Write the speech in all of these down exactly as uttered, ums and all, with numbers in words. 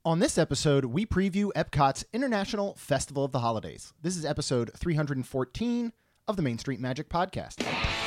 On this episode, we preview Epcot's International Festival of the Holidays. This is episode three hundred fourteen of the Main Street Magic Podcast.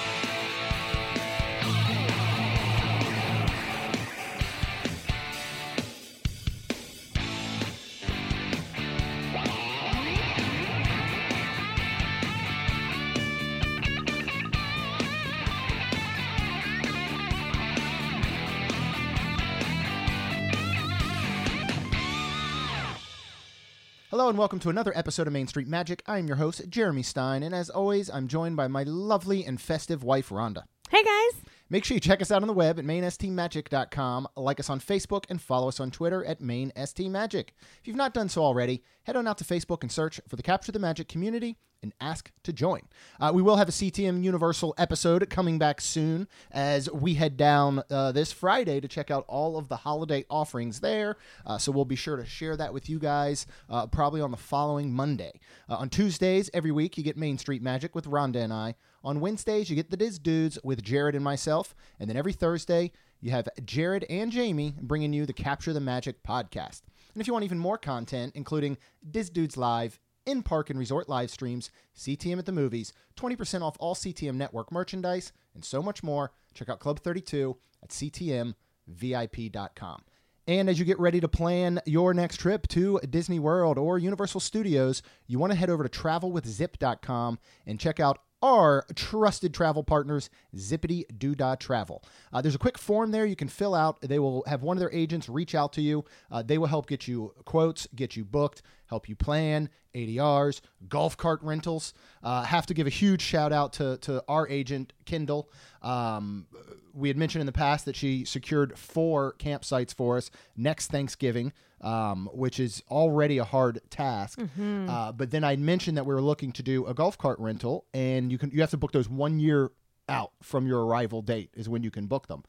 Hello and welcome to another episode of Main Street Magic. I am your host, Jeremy Stein, and as always, I'm joined by my lovely and festive wife, Rhonda. Hey, guys. Make sure you check us out on the web at main s t magic dot com, like us on Facebook, and follow us on Twitter at main s t magic. If you've not done so already, head on out to Facebook and search for the Capture the Magic community and ask to join. Uh, we will have a C T M Universal episode coming back soon as we head down uh, this Friday to check out all of the holiday offerings there. Uh, so we'll be sure to share that with you guys uh, probably on the following Monday. Uh, on Tuesdays, every week, you get Main Street Magic with Rhonda and I. On Wednesdays, you get the Diz Dudes with Jared and myself. And then every Thursday, you have Jared and Jamie bringing you the Capture the Magic podcast. And if you want even more content, including Diz Dudes Live, in-park and resort live streams, C T M at the movies, twenty percent off all C T M network merchandise, and so much more, check out Club thirty-two at c t m v i p dot com. And as you get ready to plan your next trip to Disney World or Universal Studios, you want to head over to travel with zip dot com and check out our trusted travel partners, Zippity Doodah Travel. Uh, there's a quick form there you can fill out. They will have one of their agents reach out to you. Uh, they will help get you quotes, get you booked, help you plan, A D Rs, golf cart rentals. Uh, have to give a huge shout out to, to our agent, Kendall. Um, we had mentioned in the past that she secured four campsites for us next Thanksgiving, um, which is already a hard task. Mm-hmm. Uh, but then I mentioned that we were looking to do a golf cart rental, and you can you have to book those one year out from your arrival date is when you can book them.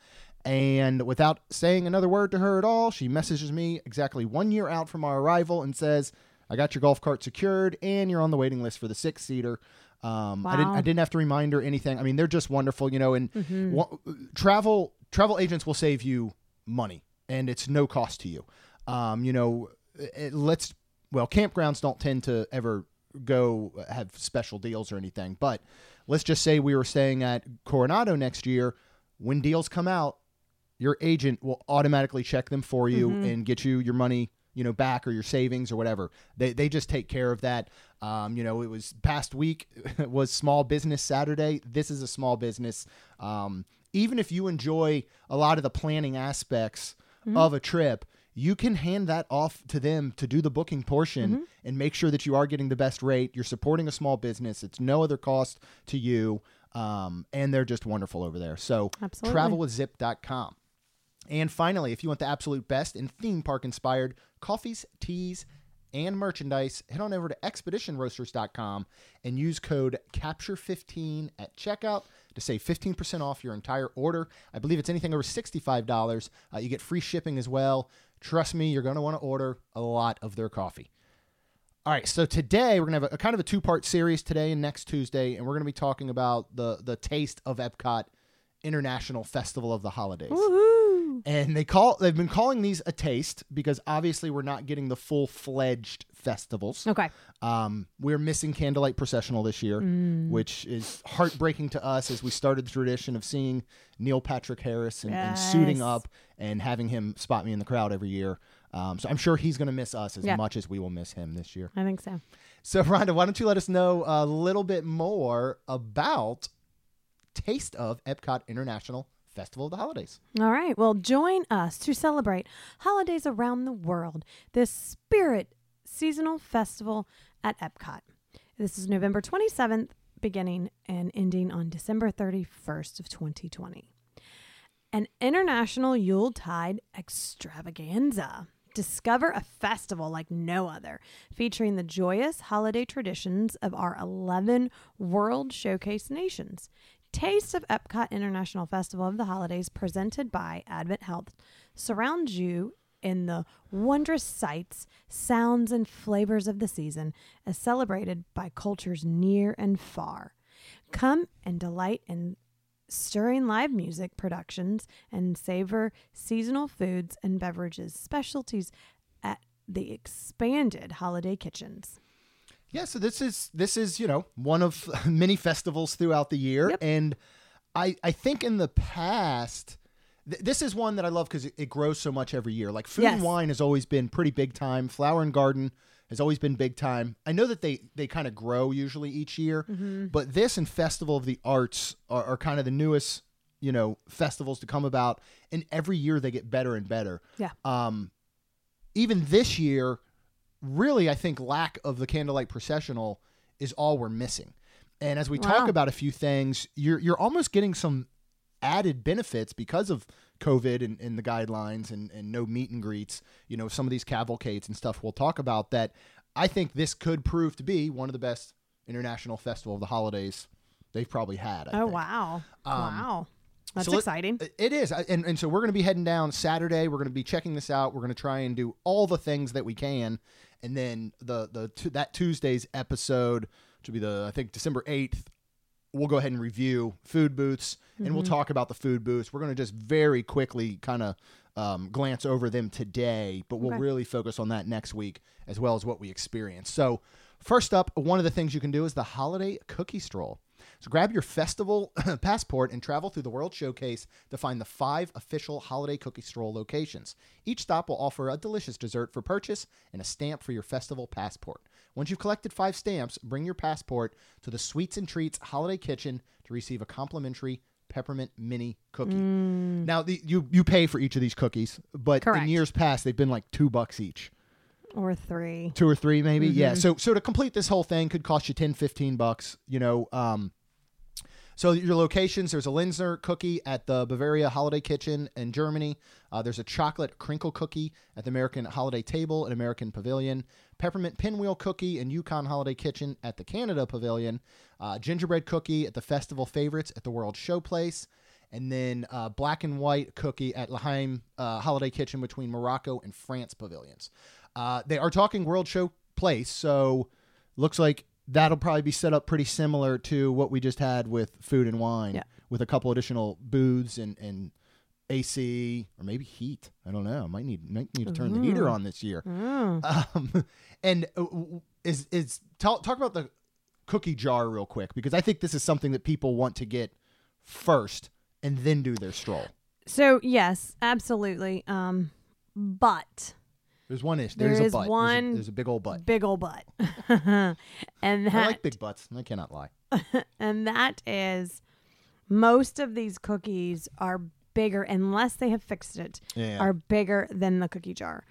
And without saying another word to her at all, she messages me exactly one year out from our arrival and says, I got your golf cart secured, and you're on the waiting list for the six-seater. Um, wow. I didn't. I didn't have to remind her anything. I mean, they're just wonderful, you know. And mm-hmm. w- travel travel agents will save you money, and it's no cost to you. Um, you know, it, let's well, campgrounds don't tend to ever go have special deals or anything. But let's just say we were staying at Coronado next year. When deals come out, your agent will automatically check them for you mm-hmm. and get you your money, you know, back or your savings or whatever. They they just take care of that. Um, you know, it was past week was Small Business Saturday. This is a small business. Um, even if you enjoy a lot of the planning aspects mm-hmm. of a trip, you can hand that off to them to do the booking portion mm-hmm. and make sure that you are getting the best rate. You're supporting a small business. It's no other cost to you. Um, and they're just wonderful over there. So Absolutely. travel with zip dot com. And finally, if you want the absolute best in theme park inspired coffees, teas, and merchandise, head on over to expedition roasters dot com and use code capture fifteen at checkout to save fifteen percent off your entire order. I believe it's anything over sixty-five dollars. Uh, you get free shipping as well. Trust me, you're going to want to order a lot of their coffee. All right, so today we're going to have a, a kind of a two-part series today and next Tuesday, and we're going to be talking about the the Taste of Epcot International Festival of the Holidays. Woohoo! And they call they've been calling these a taste because obviously we're not getting the full-fledged festivals. Okay. Um, we're missing Candlelight Processional this year, mm. which is heartbreaking to us as we started the tradition of seeing Neil Patrick Harris and, yes. and suiting up and having him spot me in the crowd every year. Um, so I'm sure he's going to miss us as yeah. much as we will miss him this year. I think so. So, Rhonda, why don't you let us know a little bit more about Taste of Epcot International Festival of the Holidays. All right. Well, join us to celebrate holidays around the world. This Spirit Seasonal Festival at Epcot. This is November twenty-seventh, beginning and ending on December thirty-first of twenty twenty. An international Yuletide extravaganza. Discover a festival like no other, featuring the joyous holiday traditions of our eleven World Showcase nations. Taste of Epcot International Festival of the Holidays, presented by Advent Health, surrounds you in the wondrous sights, sounds, and flavors of the season, as celebrated by cultures near and far. Come and delight in stirring live music productions and savor seasonal foods and beverages, specialties at the expanded holiday kitchens. Yeah, so this is this is, you know, one of many festivals throughout the year. Yep. And I I think in the past, th- this is one that I love because it, it grows so much every year. Like Food Yes. and Wine has always been pretty big time. Flower and Garden has always been big time. I know that they, they kind of grow usually each year, Mm-hmm. but this and Festival of the Arts are, are kind of the newest, you know, festivals to come about. And every year they get better and better. Yeah. Um, even this year, really, I think lack of the Candlelight Processional is all we're missing. And as we Wow. talk about a few things, you're you're almost getting some added benefits because of COVID and, and the guidelines and, and no meet and greets, you know, some of these cavalcades and stuff we'll talk about that I think this could prove to be one of the best international festival of the holidays they've probably had. I Oh, think. wow. Um, wow. That's so let- exciting. It is. I- And, and so we're going to be heading down Saturday. We're going to be checking this out. We're going to try and do all the things that we can. And then the, the, t- that Tuesday's episode, which will be the, I think December eighth, we'll go ahead and review food booths and we'll talk about the food booths. We're going to just very quickly kind of um, glance over them today, but we'll Okay. really focus on that next week as well as what we experience. So first up, one of the things you can do is the holiday cookie stroll. So grab your festival passport and travel through the World Showcase to find the five official holiday cookie stroll locations. Each stop will offer a delicious dessert for purchase and a stamp for your festival passport. Once you've collected five stamps, bring your passport to the Sweets and Treats Holiday Kitchen to receive a complimentary peppermint mini cookie. Now, the, you you pay for each of these cookies, but Correct. in years past, they've been like two bucks each. Or three. Two or three, maybe. Yeah. So so to complete this whole thing could cost you ten, fifteen bucks, you know. Um, so your locations, there's a Linzer cookie at the Bavaria Holiday Kitchen in Germany. Uh, there's a chocolate crinkle cookie at the American Holiday Table and American Pavilion. Peppermint pinwheel cookie and Yukon Holiday Kitchen at the Canada Pavilion. Uh, gingerbread cookie at the Festival Favorites at the World Showplace. And then uh, black and white cookie at L'Haim uh, Holiday Kitchen between Morocco and France pavilions. Uh, they are talking World Showplace, so looks like that'll probably be set up pretty similar to what we just had with Food and Wine, Yeah. with a couple additional booths and, and A C or maybe heat. I don't know. Might need might need to turn the heater on this year. Um, and uh, is is talk talk about the cookie jar real quick, because I think this is something that people want to get first and then do their stroll. So, yes, absolutely. Um, but There's one issue. There There's a is butt. There's a- one There's a, big old butt. big old butt. and that I like big butts. I cannot lie. and that is most of these cookies are bigger, unless they have fixed it, Yeah. are bigger than the cookie jar.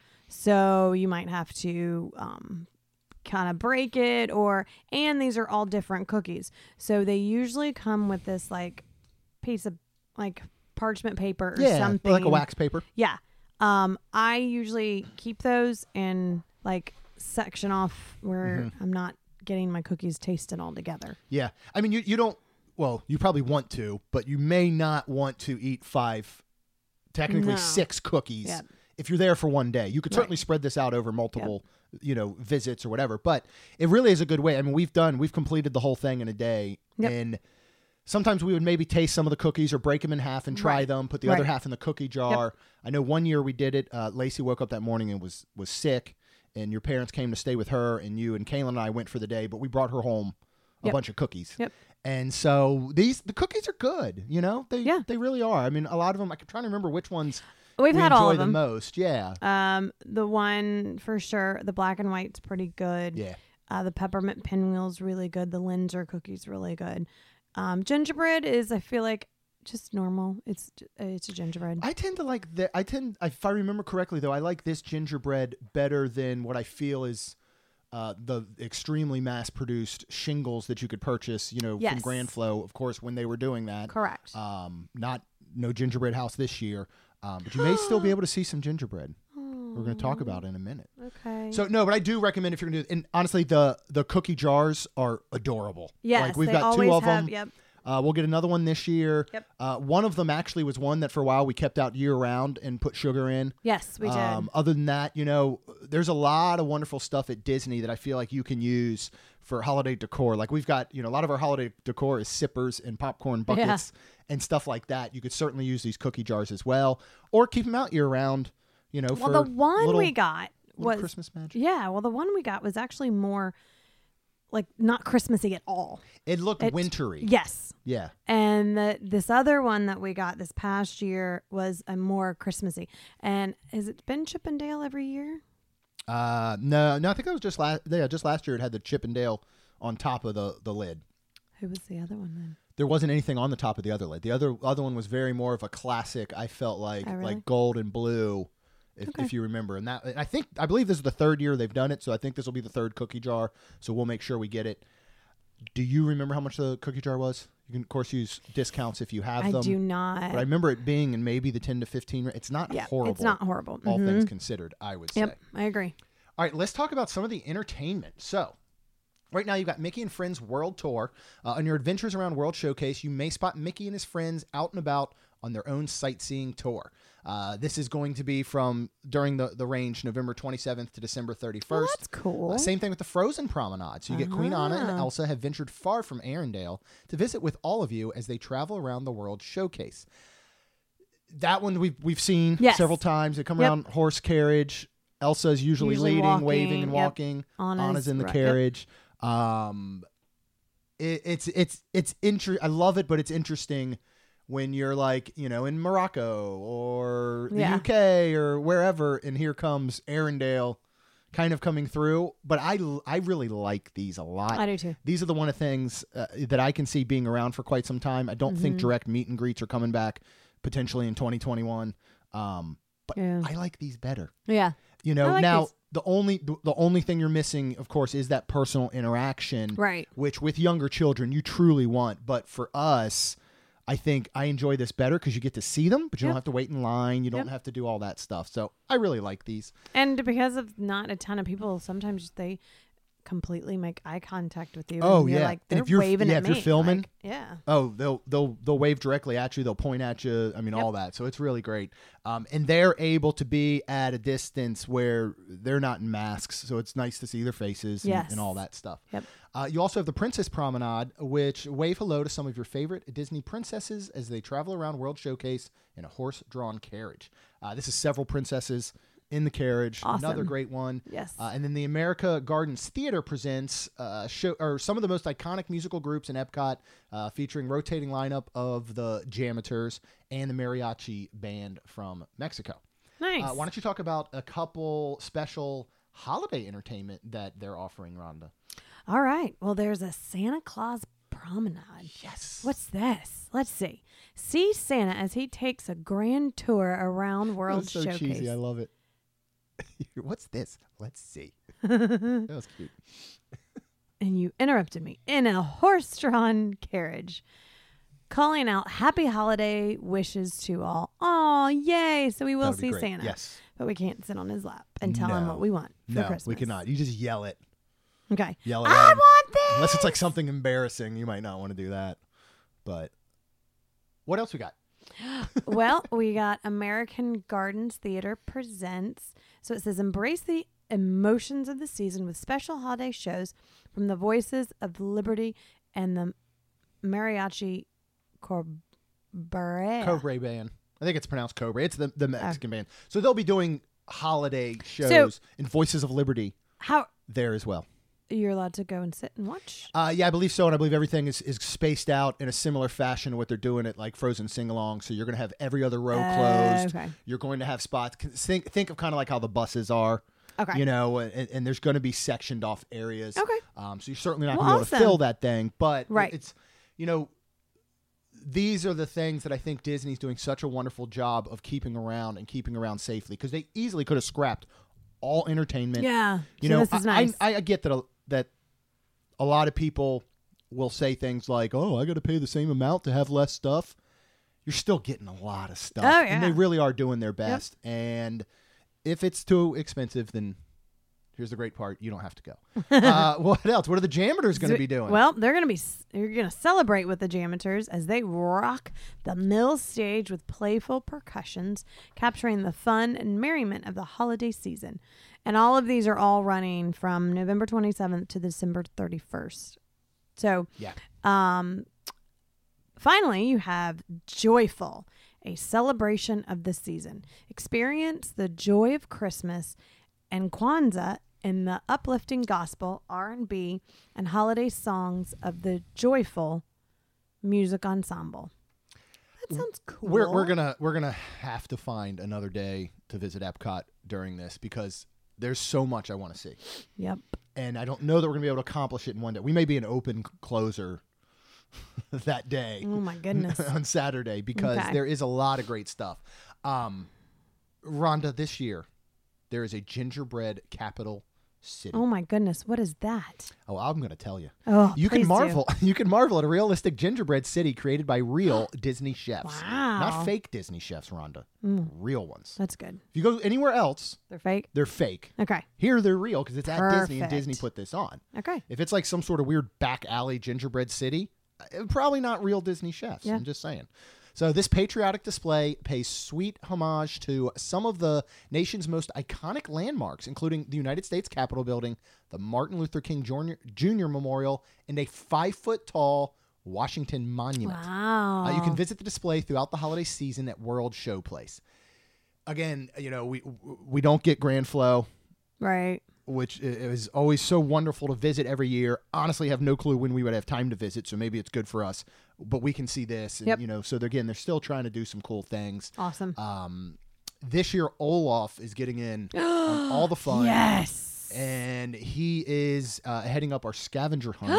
So you might have to um, kind of break it, or, and these are all different cookies. So they usually come with this like piece of like parchment paper or yeah, something. like a wax paper. Yeah. Um, I usually keep those and like section off where Mm-hmm. I'm not getting my cookies tasted all together. Yeah. I mean, you, you don't, well, you probably want to, but you may not want to eat five, technically No. six cookies Yep. if you're there for one day. You could Right. certainly spread this out over multiple, you know, visits or whatever, but it really is a good way. I mean, we've done, we've completed the whole thing in a day, Yep. and sometimes we would maybe taste some of the cookies or break them in half and try Right. them, put the other Right. half in the cookie jar. I know one year we did it. Uh, Lacey woke up that morning and was, was sick, and your parents came to stay with her, and you and Kaylin and I went for the day, but we brought her home a Yep. bunch of cookies. Yep. And so these, the cookies are good, you know, they, Yeah. they really are. I mean, a lot of them, I'm trying to remember which ones We've we had enjoy all of the them. most. Yeah. Um, the one for sure, the black and white's pretty good. Yeah. Uh, the peppermint pinwheel's really good. The Linzer cookie's really good. Um, gingerbread is, I feel like, just normal. It's it's a gingerbread. I tend to like the, I tend, if I remember correctly though, I like this gingerbread better than what I feel is uh, the extremely mass produced shingles that you could purchase, you know, from Yes. Grand Flow, of course, when they were doing that. Correct. Um, not, no gingerbread house this year, um, but you may still be able to see some gingerbread. We're going to talk about it in a minute. Okay. So no, but I do recommend if you're going to do, and honestly, the, the cookie jars are adorable. yes, like we've they got always two of have. them. Yep. Uh, we'll get another one this year. Yep. Uh, one of them actually was one that for a while we kept out year round and put sugar in. Yes, we did. Um, other than that, you know, there's a lot of wonderful stuff at Disney that I feel like you can use for holiday decor. Like we've got, you know, a lot of our holiday decor is sippers and popcorn buckets and stuff like that. You could certainly use these cookie jars as well, or keep them out year round. You know, well, for the one little, we got was Christmas magic. Yeah, well, the one we got was actually more like not Christmassy at all. It looked It- wintry. Yes. Yeah. And the, this other one that we got this past year was a more Christmassy. And has it been Chippendale every year? Uh, no, no, I think it was just last. Yeah, just last year it had the Chippendale on top of the the lid. Who was the other one then? There wasn't anything on the top of the other lid. The other other one was very more of a classic. I felt like Oh, really? like gold and blue, if, Okay. if you remember. And that and I think I believe this is the third year they've done it. So I think this will be the third cookie jar. So we'll make sure we get it. Do you remember how much the cookie jar was? You can of course use discounts if you have I them. do not. But I remember it being in maybe the ten to fifteen. ra- It's not yeah, horrible. it's not horrible. All Mhm. things considered, I would say. Yep, I agree. All right, let's talk about some of the entertainment. So, right now you've got Mickey and Friends World Tour. Uh, on your adventures around World Showcase, you may spot Mickey and his friends out and about on their own sightseeing tour. Uh, this is going to be from during the, the range November twenty-seventh to December Well, thirty-first. that's cool. Uh, same thing with the Frozen Promenade. So you get Queen Anna and Ah. Elsa have ventured far from Arendelle to visit with all of you as they travel around the World Showcase. That one we've we've seen Yes. several times. They come Yep. around horse carriage. Elsa is usually, Usually leading, walking, waving, and yep. walking. Anna's, Anna's in the right, yep. carriage. Um, it, it's it's it's inter- I love it, but it's interesting when you're like you know in Morocco or the Yeah. U K or wherever, and here comes Arendelle, kind of coming through. But I I really like these a lot. I do too. These are the one of things uh, that I can see being around for quite some time. I don't think Mhm. direct meet and greets are coming back potentially in twenty twenty-one. Um, but Yeah. I like these better. Yeah. You know, I like now these. the only the, the only thing you're missing, of course, is that personal interaction, Right. which with younger children you truly want. But for us, I think I enjoy this better because you get to see them, but you Yep. don't have to wait in line. You don't Yep. have to do all that stuff. So I really like these. And because of not a ton of people, sometimes they completely make eye contact with you. Oh, and you're yeah. like, And they're if you're- waving yeah, at if you're me. filming- Like, yeah. Oh, they'll they'll they'll wave directly at you. They'll point at you. I mean, Yep. all that. So it's really great. Um, and they're able to be at a distance where they're not in masks, so it's nice to see their faces and, Yes. and all that stuff. Yep. Uh, you also have the Princess Promenade, which wave hello to some of your favorite Disney princesses as they travel around World Showcase in a horse-drawn carriage. Uh, this is several princesses in the carriage. Awesome. Another great one. Yes. Uh, and then the America Gardens Theater presents uh, show or some of the most iconic musical groups in Epcot, uh, featuring rotating lineup of the Jammers and the mariachi band from Mexico. Nice. Uh, why don't you talk about a couple special holiday entertainment that they're offering, Rhonda? All right. Well, there's a Santa Claus promenade. Yes. What's this? Let's see. See Santa as he takes a grand tour around World That's so Showcase. cheesy. I love it. What's this? Let's see. That was cute. And you interrupted me in a horse-drawn carriage, calling out happy holiday wishes to all. Oh, yay. So we will That would be see great. Santa. Yes. But we can't sit on his lap and tell him No. what we want for No, Christmas. we cannot. You just yell it. Okay. Yell it at I him. want this. Unless it's like something embarrassing, you might not want to do that. But what else we got? Well, we got American Gardens Theater presents. So it says, embrace the emotions of the season with special holiday shows from the voices of Liberty and the Mariachi Cabaret. Cobra band. I think it's pronounced Cobra. It's the, the Mexican band. So they'll be doing holiday shows and Voices of Liberty How there as well. you're allowed to go and sit and watch? Uh, yeah, I believe so, and I believe everything is, is spaced out in a similar fashion to what they're doing at like Frozen Sing-Along. So you're going to have every other row Uh, closed. okay. You're going to have spots. Think think of kind of like how the buses are. Okay. You know, and, and there's going to be sectioned off areas. Okay. Um, so you're certainly not Well, going to be able to awesome. fill that thing, but Right. it's, you know, these are the things that I think Disney's doing such a wonderful job of keeping around and keeping around safely, because they easily could have scrapped all entertainment. Yeah. You so know, this is I, nice. I, I get that a, that a lot of people will say things like, "Oh, I got to pay the same amount to have less stuff." You're still getting a lot of stuff, Oh, and they yeah. really are doing their best. And if it's too expensive, then here's the great part: you don't have to go. uh, what else? What are the Jammers going to So- be doing? Well, they're going to be you're going to celebrate with the Jammers as they rock the mill stage with playful percussions, capturing the fun and merriment of the holiday season. And all of these are all running from November twenty-seventh to December thirty-first. So, yeah, um, finally, you have Joyful, a celebration of the season. Experience the joy of Christmas and Kwanzaa in the uplifting gospel, R and B, and holiday songs of the Joyful Music Ensemble. That sounds cool. We're we're gonna we're gonna have to find another day to visit Epcot during this because there's so much I want to see. Yep. And I don't know that we're gonna be able to accomplish it in one day. We may be an open closer that day. Oh my goodness. On Saturday because Okay. there is a lot of great stuff. Um, Rhonda, this year there is a gingerbread capital city. Oh my goodness. What is that? Oh, I'm going to tell you. Oh, You please can do. marvel. You can marvel at a realistic gingerbread city created by real Disney chefs. Wow. Not fake Disney chefs, Rhonda. Mm. Real ones. That's good. If you go anywhere else, They're fake? they're fake. Okay. Here they're real because it's at Disney and Perfect. Disney put this on. Okay. If it's like some sort of weird back alley gingerbread city, uh, probably not real Disney chefs. Yeah. I'm just saying. So this patriotic display pays sweet homage to some of the nation's most iconic landmarks, including the United States Capitol Building, the Martin Luther King Junior Junior Memorial, and a five-foot-tall Washington Monument. Wow. Uh, you can visit the display throughout the holiday season at World Showplace. Again, you know, we we don't get Grand Flow, Right. which i- is always so wonderful to visit every year. Honestly, have no clue when we would have time to visit, so maybe it's good for us. But we can see this, and Yep. you know. So they're, again, they're still trying to do some cool things. Awesome. Um, this year, Olaf is getting in on all the fun, Yes. and he is uh, heading up our scavenger hunt.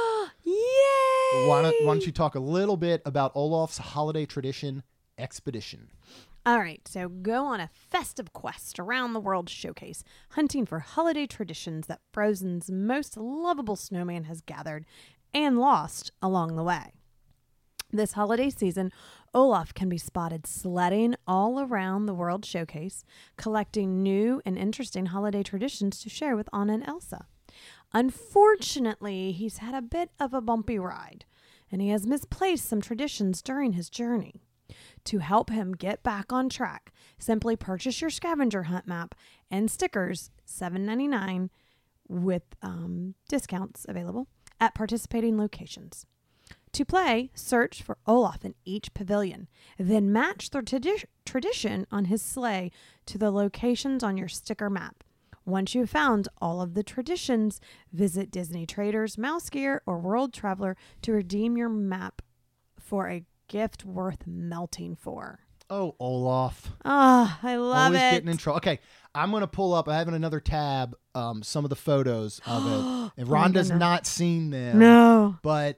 Yay. Why don't, why don't you talk a little bit about Olaf's holiday tradition expedition? All right, so go on a festive quest around the world showcase, hunting for holiday traditions that Frozen's most lovable snowman has gathered and lost along the way. This holiday season, Olaf can be spotted sledding all around the world showcase, collecting new and interesting holiday traditions to share with Anna and Elsa. Unfortunately, he's had a bit of a bumpy ride, and he has misplaced some traditions during his journey. To help him get back on track, simply purchase your scavenger hunt map and stickers, seven ninety-nine, with um, discounts available at participating locations. To play, search for Olaf in each pavilion, then match the tradi- tradition on his sleigh to the locations on your sticker map. Once you've found all of the traditions, visit Disney Traders, Mouse Gear, or World Traveler to redeem your map for a gift worth melting for. Oh, Olaf. Ah, I love Always it. getting in trouble. Okay, I'm going to pull up. I have in another tab um, some of the photos of it. And Oh my Rhonda's goodness. not seen them. No. But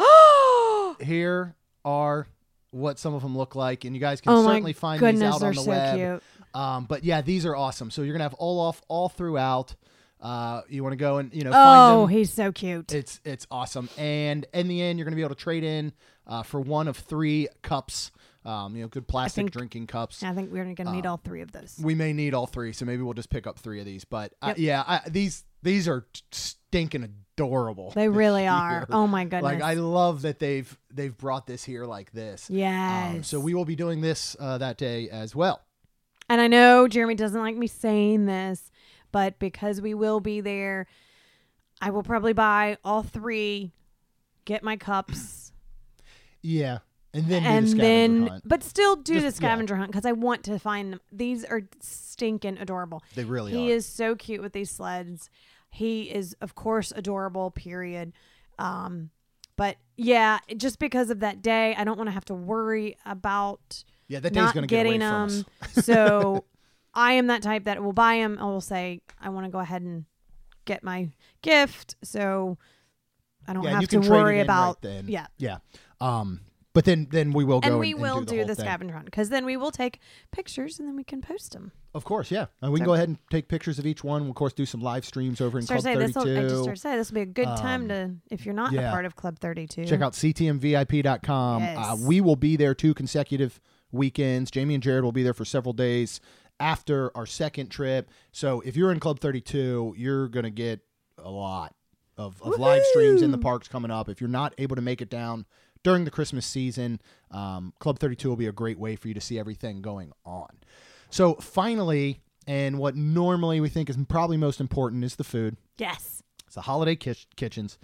here are what some of them look like. And you guys can Oh my certainly find goodness, these out they're on the so web. cute. Um, but yeah, these are awesome. So you're going to have Olaf all throughout. Uh, you want to go and, you know, Oh, find them. he's so cute. It's it's awesome. And in the end, you're going to be able to trade in uh, for one of three cups, um, you know, good plastic think- drinking cups. I think we're going to need Uh, all three of those. We may need all three, so maybe we'll just pick up three of these. But uh, Yep. yeah, I, these these are stinking adorable. They this really year. are. Oh my goodness. Like I love that they've they've brought this here like this. yes. Um, so we will be doing this uh, that day as well. And I know Jeremy doesn't like me saying this, but because we will be there, I will probably buy all three, get my cups, Yeah, and then do the and scavenger then, hunt. but still do Just- the scavenger hunt because I want to find them. These are stinking adorable. They really He are. is so cute with these sleds. He is, of course, adorable, period. Um, but yeah, just because of that day, I don't want to have to worry about Yeah, that day's not going to get away getting from them. us. So I am that type that will buy them. I will say, I want to go ahead and get my gift. So I don't Yeah, have you to can trade it worry in about, right then. yeah. Yeah. Um, but then then we will go And and, we and will do the, do whole the thing. scavenger hunt because then we will take pictures and then we can post them. Of course, yeah. And we can So- go ahead and take pictures of each one. We'll, of course, do some live streams over in Start Club say this. thirty-two. I just started say this will be a good time Um, to if you're not yeah. a part of Club thirty-two. Check out C T M V I P dot com. Yes. Uh, we will be there two consecutive weekends. Jamie and Jared will be there for several days after our second trip. So if you're in Club thirty-two, you're going to get a lot of, of live streams in the parks coming up. If you're not able to make it down during the Christmas season, um, Club thirty-two will be a great way for you to see everything going on. So finally, and what normally we think is probably most important is the food. Yes. It's the holiday kitch- kitchens.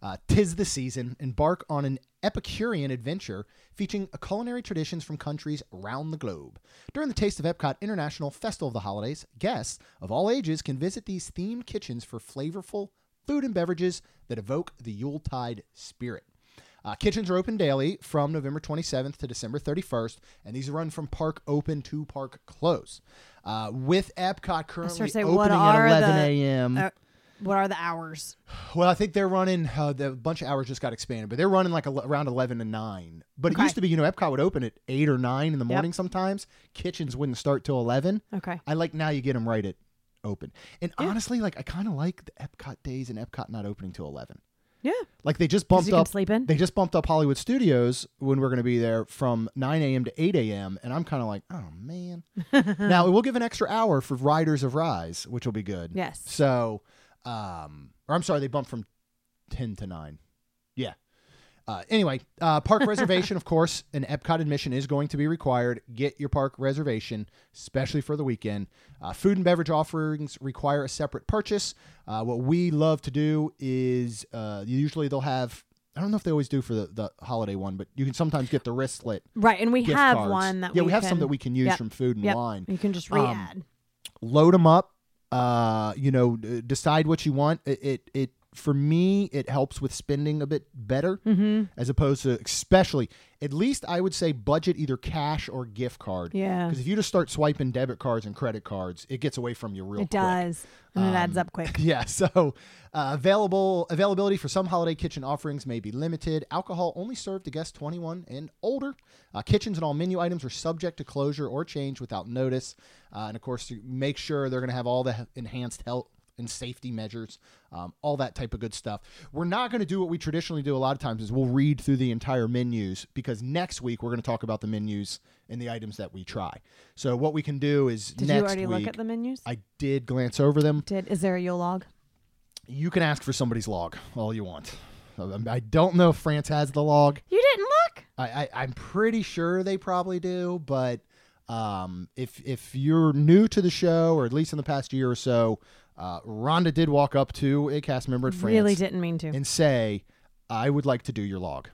Uh, Tis the season. Embark on an Epicurean adventure featuring culinary traditions from countries around the globe. During the Taste of Epcot International Festival of the Holidays, guests of all ages can visit these themed kitchens for flavorful food and beverages that evoke the Yuletide spirit. Uh, kitchens are open daily from November twenty-seventh to December thirty-first, and these run from park open to park close. Uh, with Epcot currently say, opening what at are eleven the- a.m. Uh, what are the hours? Well, I think they're running, uh, the, a bunch of hours just got expanded, but they're running like a, around eleven to nine. But it Okay. used to be, you know, Epcot would open at eight or nine in the Yep. morning sometimes. Kitchens wouldn't start till eleven. Okay. I like now you get them right at open. And Yeah. honestly, like I kind of like the Epcot days and Epcot not opening till eleven. Yeah. Like they just 'Cause bumped you can up. sleep in. They just bumped up Hollywood Studios when we're going to be there from nine a.m. to eight a.m. And I'm kind of like, oh man. Now it will give an extra hour for Riders of Rise, which will be good. Yes. So, um, or I'm sorry, they bumped from ten to nine. Yeah. Uh, anyway, uh, park reservation, of course, an Epcot admission is going to be required. Get your park reservation, especially for the weekend. Uh, food and beverage offerings require a separate purchase. Uh, what we love to do is uh, usually they'll have, I don't know if they always do for the, the holiday one, but you can sometimes get the wristlet Right, and we gift have cards. one that yeah, we we have can, some that we can use Yep. from food and Yep. wine. You can just Um, re-add. Load them up. Uh, you know, d- decide what you want. It, it, it for me, it helps with spending a bit better Mm-hmm. as opposed to, especially, at least I would say budget either cash or gift card. Yeah, Because if you just start swiping debit cards and credit cards, it gets away from you real it quick. does, and it adds Um, up quick. Yeah, so uh, available availability for some holiday kitchen offerings may be limited. Alcohol only served to guests twenty-one and older. Uh, kitchens and all menu items are subject to closure or change without notice. Uh, and of course, to make sure they're going to have all the enhanced health and safety measures, um, all that type of good stuff. We're not going to do what we traditionally do a lot of times is we'll read through the entire menus, because next week we're going to talk about the menus and the items that we try. So what we can do is Did next you already week, look at the menus? I did glance over them. Did is there a Yule log? You can ask for somebody's log all you want. I don't know if France has the log. You didn't look? I, I, I'm pretty sure they probably do, but um, if if you're new to the show, or at least in the past year or so, uh, Rhonda did walk up to a cast member at France Really didn't mean to. and say, I would like to do your log.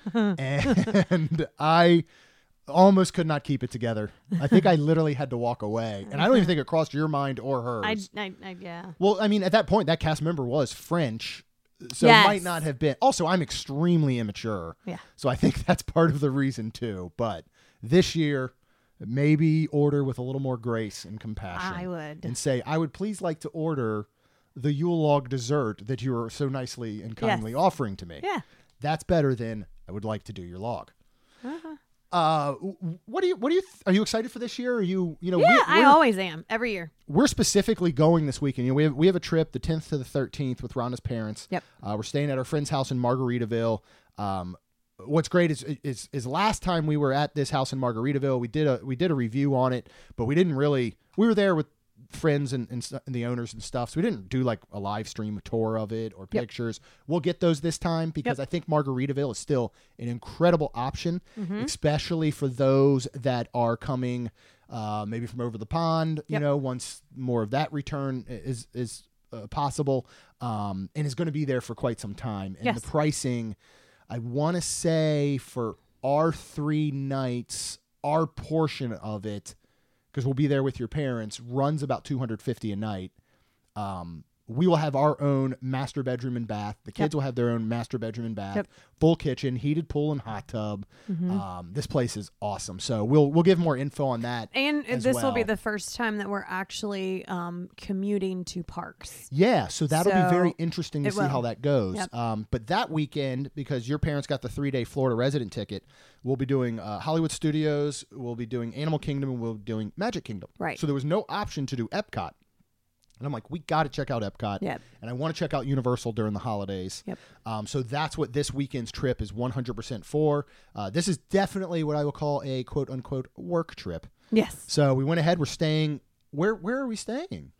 And I almost could not keep it together. I think I literally had to walk away. And I don't even think it crossed your mind or hers. I, I, I, yeah. Well, I mean, at that point, that cast member was French, so Yes. it might not have been. Also, I'm extremely immature, Yeah. so I think that's part of the reason too. But this year, maybe order with a little more grace and compassion. I would. And say, I would please like to order the Yule log dessert that you are so nicely and kindly Yes. offering to me. Yeah. That's better than I would like to do your log. Uh-huh. Uh, what do you? What do you? Th- are you excited for this year? Are you? You know, Yeah, we, I we're- always am. Every year. we're specifically going this weekend. You know, we have we have a trip the tenth to the thirteenth with Rhonda's parents. Yep. Uh, we're staying at our friend's house in Margaritaville. Um, what's great is, is is last time we were at this house in Margaritaville, we did a we did a review on it, but we didn't really. We were there with friends and, and, st- and the owners and stuff, so we didn't do like a live stream tour of it or Yep. pictures. We'll get those this time because Yep. I think Margaritaville is still an incredible option, Mm-hmm. especially for those that are coming uh, maybe from over the pond. You Yep. know, once more of that return is is uh, possible, um, and is going to be there for quite some time. And Yes. the pricing, I want to say for our three nights, our portion of it, because we'll be there with your parents, runs about two hundred fifty a night. Um, we will have our own master bedroom and bath. The kids Yep. will have their own master bedroom and bath. Yep. Full kitchen, heated pool and hot tub. Mhm. Um, this place is awesome. So we'll we'll give more info on that. And as this will be well. the first time that we're actually um, commuting to parks. Yeah, so that'll be very So, interesting to it see will. how that goes. Yep. Um, but that weekend, because your parents got the three-day Florida resident ticket, we'll be doing uh, Hollywood Studios, we'll be doing Animal Kingdom, and we'll be doing Magic Kingdom. Right. So there was no option to do Epcot. And I'm like, we got to check out Epcot. Yep. And I want to check out Universal during the holidays. Yep. Um, so that's what this weekend's trip is one hundred percent for. Uh, this is definitely what I will call a quote-unquote work trip. Yes. So we went ahead. We're staying. Where Where are we staying?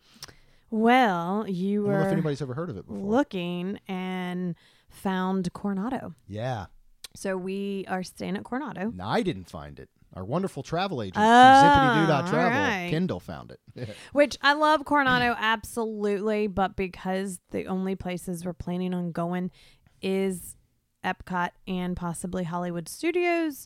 Well, you I don't know if were anybody's ever heard of it before. looking and found Coronado. Yeah. So we are staying at Coronado. No, I didn't find it. Our wonderful travel agent, Oh, Zippity Doo dot all Travel, right. Kendall found it. Which I love Coronado, absolutely, but because the only places we're planning on going is Epcot and possibly Hollywood Studios.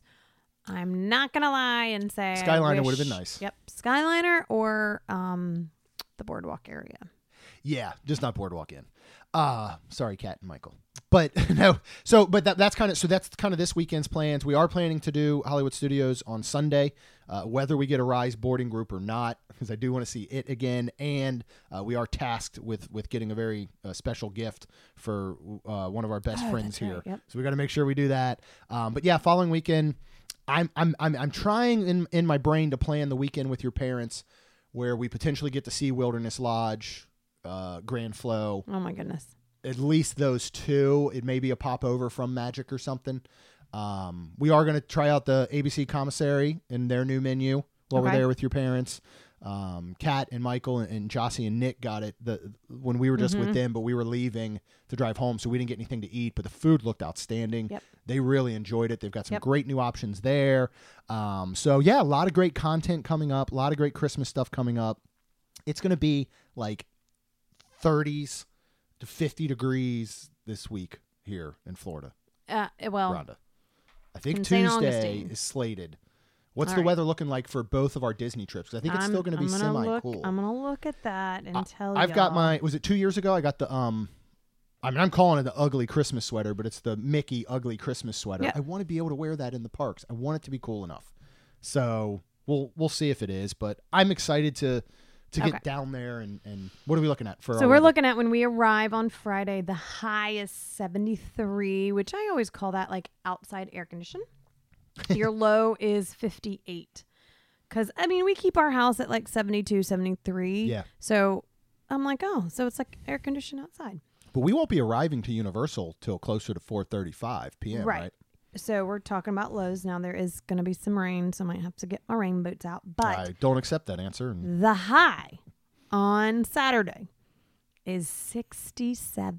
I'm not going to lie and say Skyliner wish- would have been nice. Yep. Skyliner or um, the Boardwalk area. Yeah, just not Boardwalk Inn. Uh, sorry, Kat and Michael. But no, so but that that's kind of so that's kind of this weekend's plans. We are planning to do Hollywood Studios on Sunday, uh, whether we get a Rise boarding group or not, because I do want to see it again. And uh, we are tasked with with getting a very uh, special gift for uh, one of our best Oh, friends that's right, here. yep. So we got to make sure we do that. Um, but yeah, following weekend, I'm I'm I'm I'm trying in in my brain to plan the weekend with your parents, where we potentially get to see Wilderness Lodge, uh, Grand Flow. Oh, my goodness. At least those two. It may be a pop over from Magic or something. Um, we are going to try out the A B C Commissary and their new menu while Okay. we're there with your parents. Um, Kat and Michael and, and Jossie and Nick got it the when we were just Mm-hmm. with them, but we were leaving to drive home, so we didn't get anything to eat. But the food looked outstanding. Yep. They really enjoyed it. They've got some Yep. great new options there. Um, so yeah, a lot of great content coming up. A lot of great Christmas stuff coming up. It's going to be like thirties to fifty degrees this week here in Florida. Uh, well, Rhonda, I think in Saint Tuesday Augustine. is slated. What's All the right. weather looking like for both of our Disney trips? 'Cause I think it's I'm- still going to be I'm gonna semi look- cool. I'm going to look at that and tell you. I've got my. Was it two years ago? I got the um. I mean, I'm calling it the ugly Christmas sweater, but it's the Mickey ugly Christmas sweater. Yeah. I want to be able to wear that in the parks. I want it to be cool enough. So we'll we'll see if it is, but I'm excited to to Okay. get down there and and what are we looking at for? So our we're weather? looking at when we arrive on Friday, the high is seventy-three, which I always call that like outside air condition. Your low is fifty-eight. Because, I mean, we keep our house at like seventy-two, seventy-three. Yeah. So I'm like, oh, so it's like air conditioned outside. But we won't be arriving to Universal till closer to four thirty-five p.m. Right. Right. So we're talking about lows. Now there is going to be some rain, so I might have to get my rain boots out. But I don't accept that answer. And the high on Saturday is sixty-seven.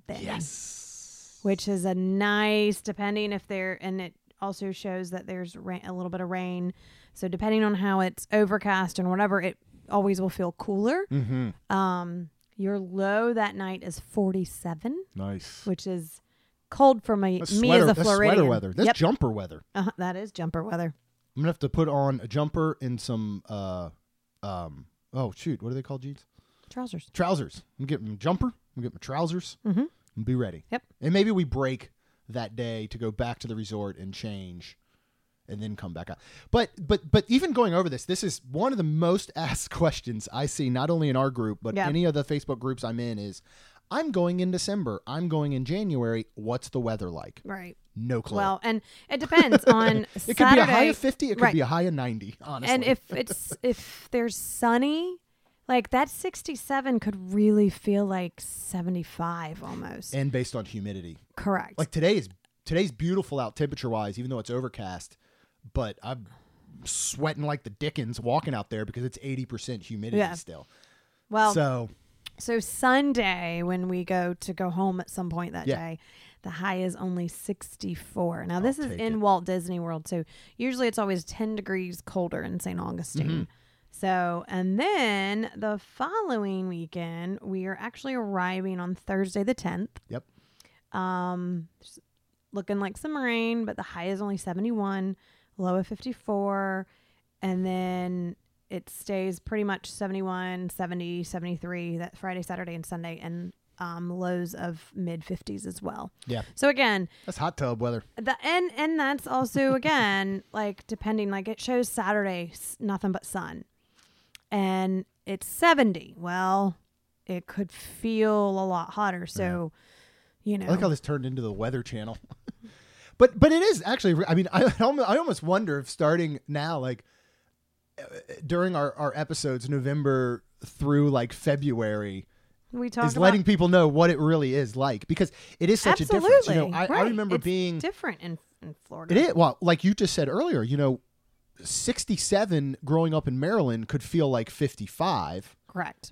yes. Which is a nice, depending if there, and it also shows that there's rain, a little bit of rain. So depending on how it's overcast and whatever, it always will feel cooler. Mm-hmm. Um, your low that night is forty-seven, Nice. which is cold for my, That's me sweater, as a that's Floridian. sweater weather. That's Yep. jumper weather. Uh, that is jumper weather. I'm gonna have to put on a jumper and some uh um oh shoot, what are they called, jeans? Trousers. Trousers. I'm getting my jumper, I'm gonna get my trousers Mm-hmm. and be ready. Yep. And maybe we break that day to go back to the resort and change and then come back out. But but but even going over this, this is one of the most asked questions I see not only in our group, but Yeah. any of the Facebook groups I'm in is I'm going in December. I'm going in January. What's the weather like? Right. No clue. Well, and it depends on it could Saturday. be a high of fifty. It could Right. be a high of ninety, honestly. And if it's if there's sunny, like that sixty-seven could really feel like seventy-five almost. and based on humidity. Correct. Like today is today's beautiful out temperature wise, even though it's overcast. But I'm sweating like the dickens walking out there because it's eighty percent humidity Yeah. still. well, so, So Sunday when we go to go home at some point that Yeah. day, the high is only sixty-four. Now this is take in it. Walt Disney World, so usually it's always ten degrees colder in Saint Augustine. Mm-hmm. So, and then the following weekend, we are actually arriving on Thursday the tenth. Yep. Um, s- looking like some rain, but the high is only seventy-one, low of fifty-four, and then it stays pretty much seventy-one, seventy, seventy-three that Friday, Saturday, and Sunday, and um, lows of mid fifties as well. Yeah. So again, That's hot tub weather. the and and that's also again like depending, like it shows Saturday s- nothing but sun, and it's seventy. Well, it could feel a lot hotter. So, you know, I like how this turned into the Weather Channel. but but it is actually. I mean, I almost, I almost wonder if starting now, like uh, during our our episodes, November through like February, we talk is about letting people know what it really is like, because it is such absolutely. a difference. You know, I, I right. remember It's being different in in Florida. It is. Well, like you just said earlier, you know, sixty-seven growing up in Maryland could feel like fifty-five. Correct.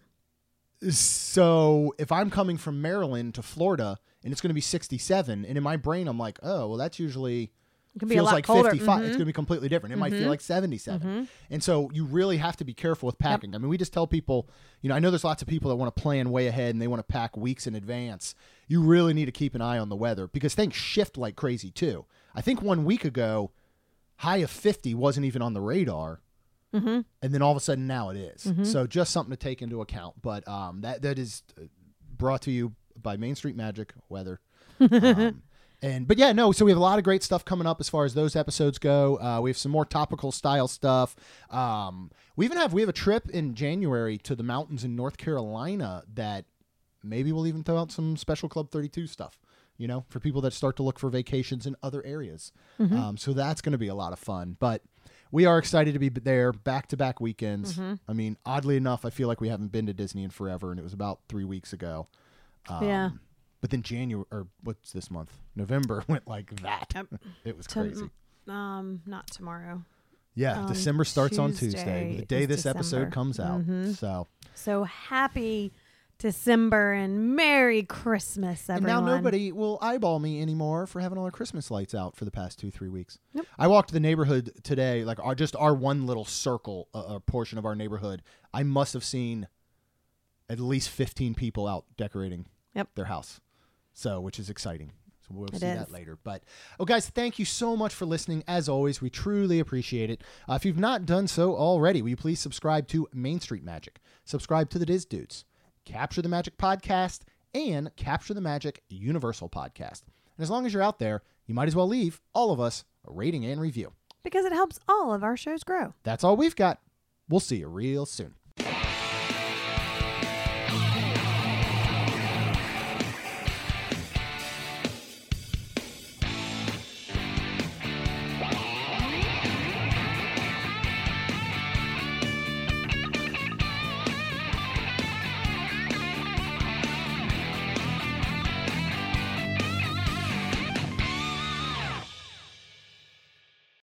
So if I'm coming from Maryland to Florida and it's going to be sixty-seven, and in my brain I'm like, oh, well, that's usually It can be a feels lot like colder. fifty-five. Mhm. It's going to be completely different. It might feel like seventy-seven. Mhm. And so you really have to be careful with packing. I mean, we just tell people, you know, I know there's lots of people that want to plan way ahead and they want to pack weeks in advance. You really need to keep an eye on the weather because things shift like crazy too. I think one week ago, high of fifty wasn't even on the radar. Mm-hmm. And then all of a sudden now it is. Mhm. So just something to take into account. But um, that that is brought to you by Main Street Magic Weather. um, and But yeah, no, so we have a lot of great stuff coming up as far as those episodes go. Uh, we have some more topical style stuff. Um, we even have, we have a trip in January to the mountains in North Carolina that maybe we'll even throw out some special Club thirty-two stuff, you know, for people that start to look for vacations in other areas. Mm-hmm. Um, so that's going to be a lot of fun. But we are excited to be there back-to-back weekends. Mm-hmm. I mean, oddly enough, I feel like we haven't been to Disney in forever, and it was about three weeks ago. Um, Yeah. But then January, or what's this month? November went like that. Yep. It was To- crazy. Um, not tomorrow. Yeah, um, December starts on Tuesday, Tuesday the day is this episode December. comes out. Mhm. So So happy December and Merry Christmas, And everyone. now nobody will eyeball me anymore for having all our Christmas lights out for the past two, three weeks. Nope. I walked the neighborhood today, like our, just our one little circle, uh, a portion of our neighborhood. I must have seen at least fifteen people out decorating Yep. their house. So, which is exciting. So we'll It see is. that later. But, oh, guys, thank you so much for listening. As always, we truly appreciate it. Uh, if you've not done so already, will you please subscribe to Main Street Magic? Subscribe to the Diz Dudes, Capture the Magic Podcast, and Capture the Magic Universal Podcast. And as long as you're out there, you might as well leave all of us a rating and review. Because it helps all of our shows grow. That's all we've got. We'll see you real soon.